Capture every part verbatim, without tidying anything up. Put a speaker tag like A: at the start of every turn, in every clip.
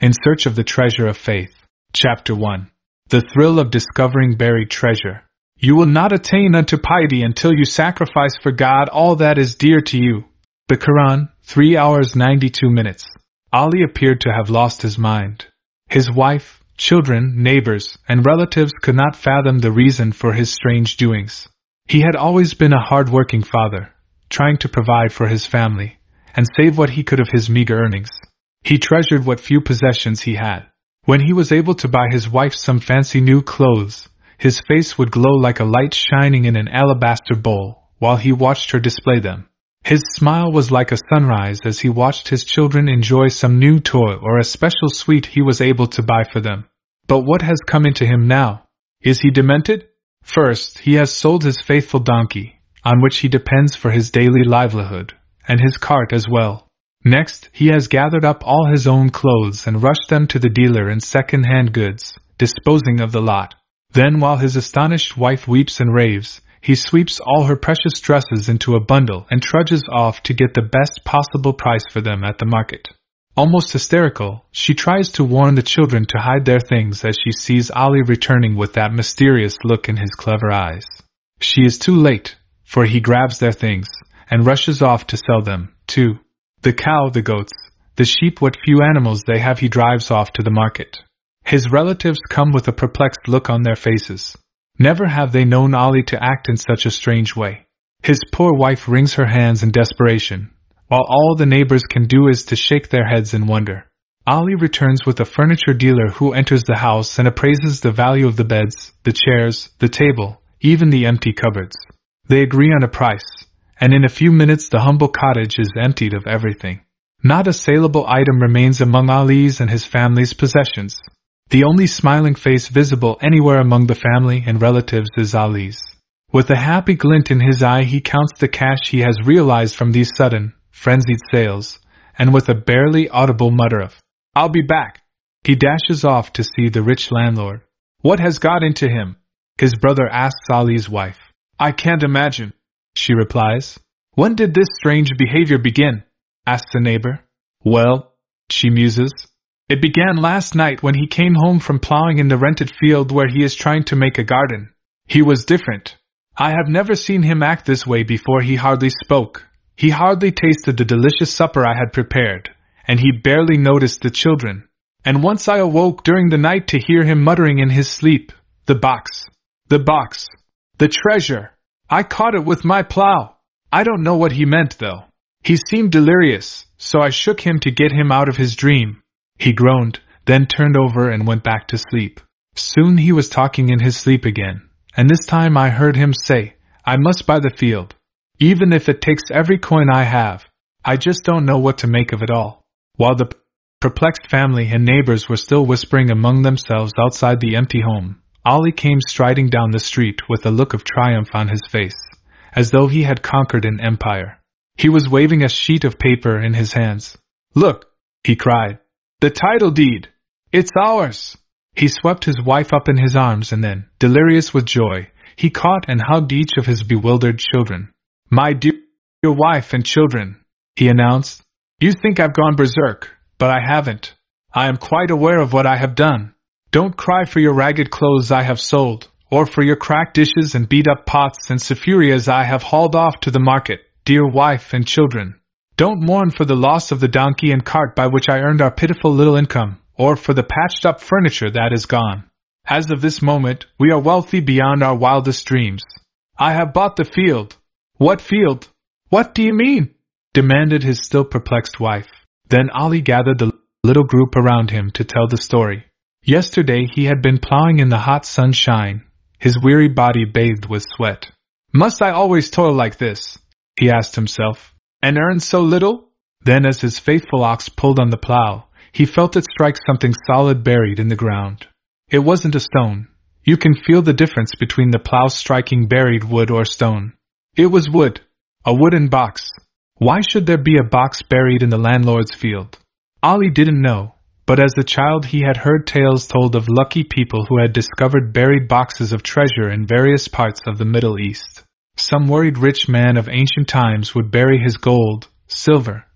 A: In Search of the Treasure of Faith. Chapter one. The Thrill of Discovering Buried Treasure. You will not attain unto piety until you sacrifice for God all that is dear to you. The Quran, three hours ninety-two minutes. Ali appeared to have lost his mind. His wife, children, neighbors, and relatives could not fathom the reason for his strange doings. He had always been a hard-working father, trying to provide for his family, and save what he could of his meager earnings. He treasured what few possessions he had. When he was able to buy his wife some fancy new clothes, his face would glow like a light shining in an alabaster bowl, while he watched her display them. His smile was like a sunrise as he watched his children enjoy some new toy or a special sweet he was able to buy for them. But what has come into him now? Is he demented? First, he has sold his faithful donkey, on which he depends for his daily livelihood, and his cart as well. Next, he has gathered up all his own clothes and rushed them to the dealer in second-hand goods, disposing of the lot. Then, while his astonished wife weeps and raves, he sweeps all her precious dresses into a bundle and trudges off to get the best possible price for them at the market. Almost hysterical, she tries to warn the children to hide their things as she sees Ali returning with that mysterious look in his clever eyes. She is too late, for he grabs their things and rushes off to sell them, too. The cow, the goats, the sheep, what few animals they have, he drives off to the market. His relatives come with a perplexed look on their faces. Never have they known Ali to act in such a strange way. His poor wife wrings her hands in desperation, while all the neighbors can do is to shake their heads in wonder. Ali returns with a furniture dealer who enters the house and appraises the value of the beds, the chairs, the table, even the empty cupboards. They agree on a price, and in a few minutes the humble cottage is emptied of everything. Not a saleable item remains among Ali's and his family's possessions. The only smiling face visible anywhere among the family and relatives is Ali's. With a happy glint in his eye he counts the cash he has realized from these sudden, frenzied sales, and with a barely audible mutter of, "I'll be back," he dashes off to see the rich landlord. "What has got into him?" his brother asks Ali's wife. "I can't imagine," she replies. "When did this strange behavior begin?" asks the neighbor. "Well," she muses, "it began last night when he came home from plowing in the rented field where he is trying to make a garden. He was different. I have never seen him act this way before. He hardly spoke. He hardly tasted the delicious supper I had prepared, and he barely noticed the children. And once I awoke during the night to hear him muttering in his sleep, 'The box! The box! The treasure! I caught it with my plow!' I don't know what he meant, though. He seemed delirious, so I shook him to get him out of his dream." He groaned, then turned over and went back to sleep. Soon he was talking in his sleep again, and this time I heard him say, "I must buy the field, even if it takes every coin I have. I just don't know what to make of it all." While the perplexed family and neighbors were still whispering among themselves outside the empty home, Ali came striding down the street with a look of triumph on his face, as though he had conquered an empire. He was waving a sheet of paper in his hands. "Look," he cried, "the title deed! It's ours!" He swept his wife up in his arms and then, delirious with joy, he caught and hugged each of his bewildered children. "My dear wife and children," he announced, "you think I've gone berserk, but I haven't. I am quite aware of what I have done. Don't cry for your ragged clothes I have sold, or for your cracked dishes and beat-up pots and sufurias I have hauled off to the market, dear wife and children. Don't mourn for the loss of the donkey and cart by which I earned our pitiful little income, or for the patched-up furniture that is gone. As of this moment, we are wealthy beyond our wildest dreams. I have bought the field." "What field? What do you mean?" demanded his still perplexed wife. Then Ali gathered the little group around him to tell the story. Yesterday he had been plowing in the hot sunshine, his weary body bathed with sweat. "Must I always toil like this?" he asked himself, "and earn so little?" Then as his faithful ox pulled on the plow, he felt it strike something solid buried in the ground. It wasn't a stone. You can feel the difference between the plow striking buried wood or stone. It was wood. A wooden box. Why should there be a box buried in the landlord's field? Ali didn't know, but as a child he had heard tales told of lucky people who had discovered buried boxes of treasure in various parts of the Middle East. Some worried rich man of ancient times would bury his gold, silver,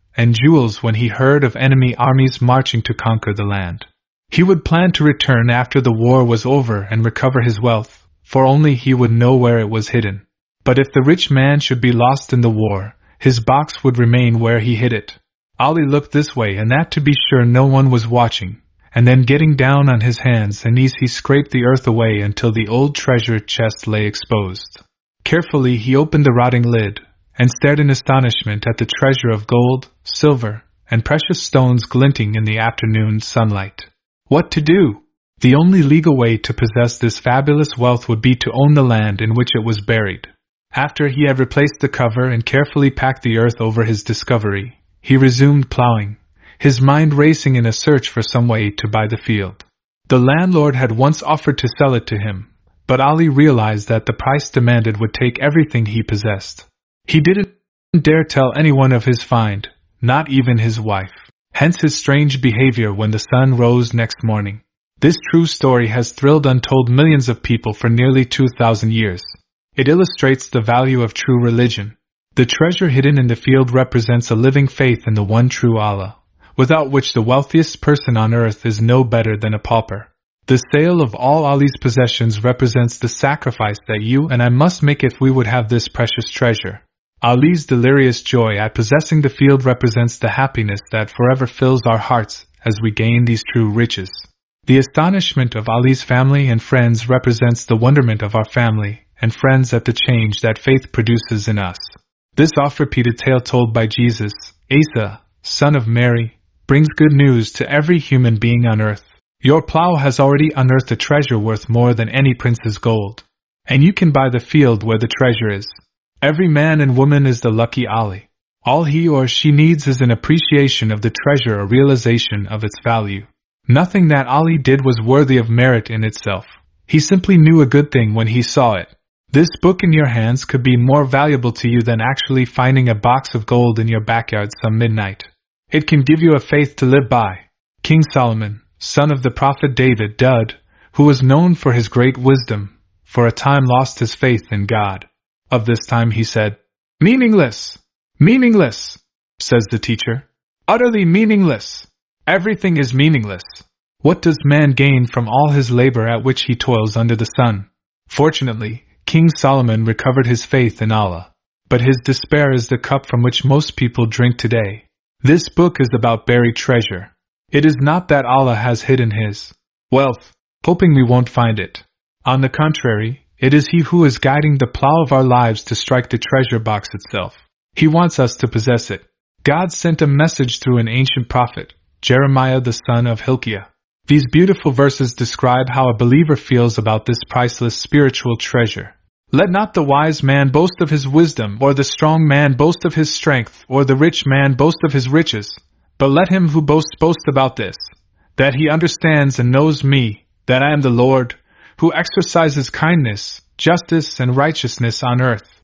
A: and jewels when he heard of enemy armies marching to conquer the land. He would plan to return after the war was over and recover his wealth, for only he would know where it was hidden. But if the rich man should be lost in the war, his box would remain where he hid it. Ali looked this way and that to be sure no one was watching, and then getting down on his hands and knees he scraped the earth away until the old treasure chest lay exposed. Carefully he opened the rotting lid, and stared in astonishment at the treasure of gold, silver, and precious stones glinting in the afternoon sunlight. What to do? The only legal way to possess this fabulous wealth would be to own the land in which it was buried. After he had replaced the cover and carefully packed the earth over his discovery, he resumed plowing, his mind racing in a search for some way to buy the field. The landlord had once offered to sell it to him, but Ali realized that the price demanded would take everything he possessed. He didn't dare tell anyone of his find, not even his wife. Hence his strange behavior when the sun rose next morning. This true story has thrilled untold millions of people for nearly two thousand years. It illustrates the value of true religion. The treasure hidden in the field represents a living faith in the one true Allah, without which the wealthiest person on earth is no better than a pauper. The sale of all Ali's possessions represents the sacrifice that you and I must make if we would have this precious treasure. Ali's delirious joy at possessing the field represents the happiness that forever fills our hearts as we gain these true riches. The astonishment of Ali's family and friends represents the wonderment of our family and friends at the change that faith produces in us. This oft-repeated tale told by Jesus, Isa, son of Mary, brings good news to every human being on earth. Your plow has already unearthed a treasure worth more than any prince's gold, and you can buy the field where the treasure is. Every man and woman is the lucky Ali. All he or she needs is an appreciation of the treasure, a realization of its value. Nothing that Ali did was worthy of merit in itself. He simply knew a good thing when he saw it. This book in your hands could be more valuable to you than actually finding a box of gold in your backyard some midnight. It can give you a faith to live by. King Solomon, son of the prophet David Dud, who was known for his great wisdom, for a time lost his faith in God. Of this time he said, "Meaningless! Meaningless!" says the teacher. Utterly meaningless! Everything is meaningless. What does man gain from all his labor at which he toils under the sun? Fortunately, King Solomon recovered his faith in Allah. But his despair is the cup from which most people drink today. This book is about buried treasure. It is not that Allah has hidden his wealth, hoping we won't find it. On the contrary, it is He who is guiding the plow of our lives to strike the treasure box itself. He wants us to possess it. God sent a message through an ancient prophet, Jeremiah the son of Hilkiah. These beautiful verses describe how a believer feels about this priceless spiritual treasure. Let not the wise man boast of his wisdom, or the strong man boast of his strength, or the rich man boast of his riches, but let him who boasts boast about this, that he understands and knows me, that I am the Lord, who exercises kindness, justice, and righteousness on earth.